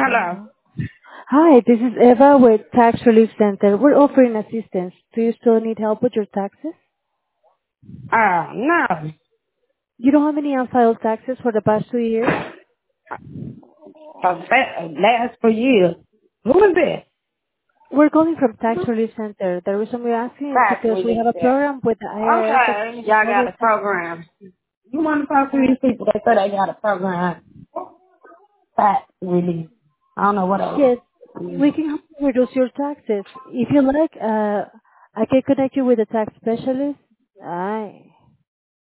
Hello. Hi, this is Eva with Tax Relief Center. We're offering assistance. Do you still need help with your taxes? No. You don't have any unfiled taxes for the past 2 years? Cause that lasts for years. Who is this? We're calling from Tax Relief Center. The reason we're asking is Tax because we have relief a there. program with the IRS that Okay. Y'all got covers a tax. program. You want to talk to these people that say they got a program? Tax relief. I don't know what else. Yes, we can help you reduce your taxes. If you like, I can connect you with a tax specialist. Aye.